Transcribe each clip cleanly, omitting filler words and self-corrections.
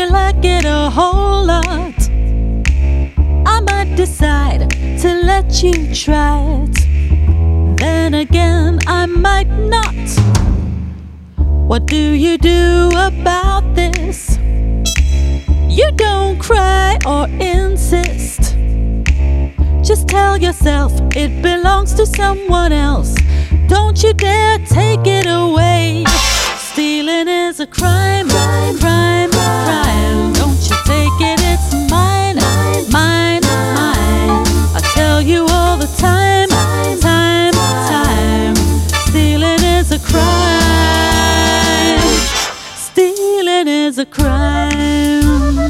you like it a whole lot, I might decide to let you try it. Then again, I might not. What do you do about this? You don't cry or insist. Just tell yourself it belongs to someone else. Don't you dare take it away. Stealing is a crime, crime, crime, crime. Don't you take it, it's mine, mine, mine. I tell you all the time, time, time. Stealing is a crime. Stealing is a crime.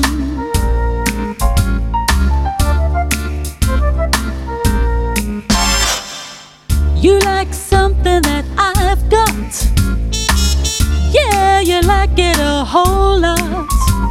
You like something that I've got. Yeah, you like it a whole lot.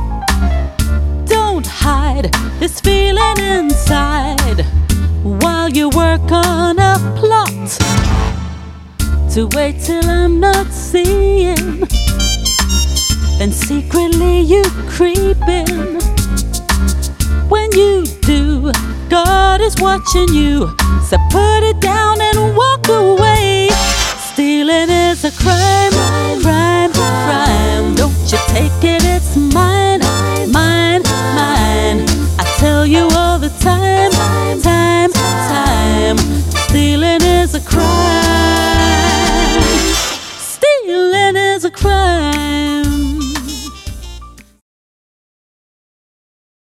Don't hide this feeling inside while you work on a plot to wait till I'm not seeing. Then secretly you creep in. When you do, God is watching you. So put it down and walk away. Stealing is a crime, crime, crime. Don't you take it, it's mine, mine, mine. I tell you all the time, time, time. Stealing is a crime.